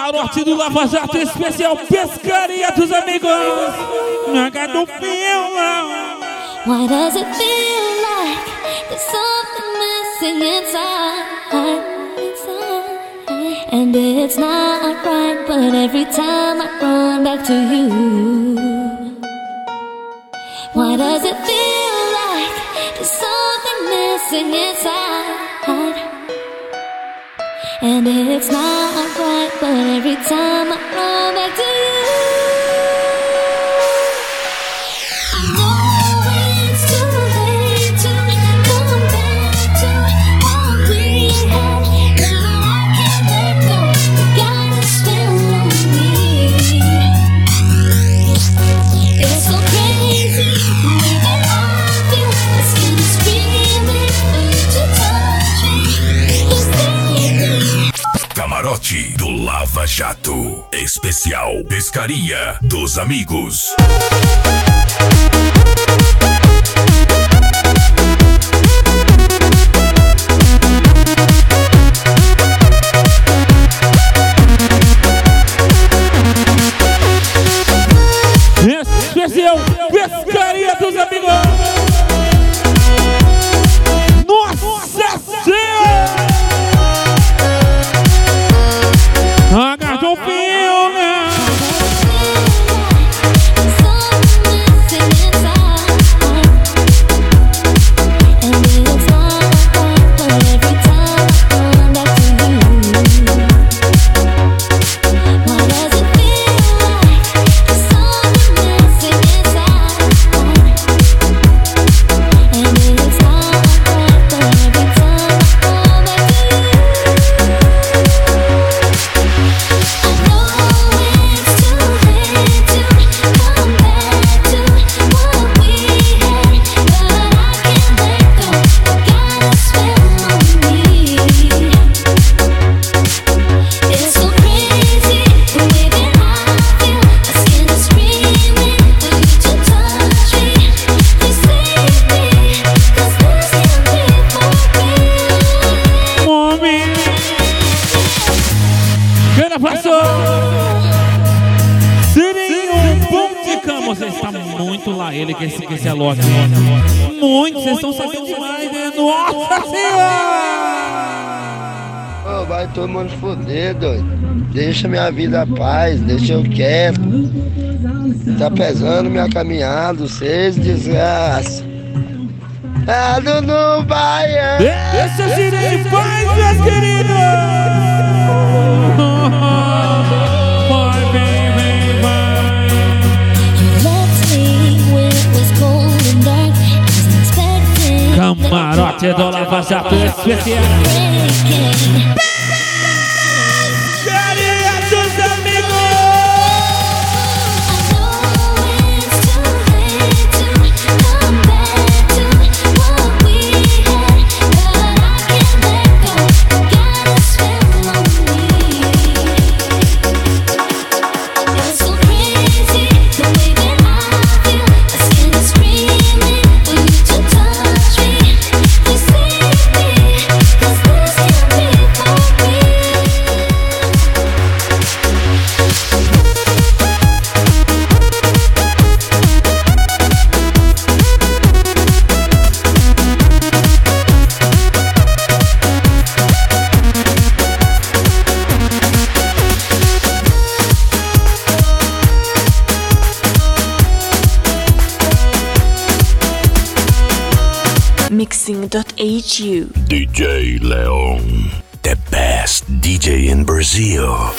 Camarote do Lava Jato especial Pescaria dos Amigos. Naga do Fila. Why does it feel like there's something missing inside? And it's not right, but every time I run back to you. Why does it feel like there's something missing inside? And it's not right, but every time I run back to you. Camarote do Lava Jato, especial Pescaria dos Amigos. Especial Pescaria dos Amigos. Nossa Senhora! Agarrou o filme. Você está muito lá, ele que esse é Loki. Muito, vocês estão sabendo demais, né? Nossa Senhora! Oh, vai todo mundo foder, doido. Deixa minha vida a paz, deixa eu quieto. Tá pesando minha caminhada, vocês desgraça. Ah, não vai! Deixa eu tirar em paz, meus queridos! Camarote do Lava Jato especial Pescaria dos Amigos. Mixing.hu DJ Leon, the best DJ in Brazil.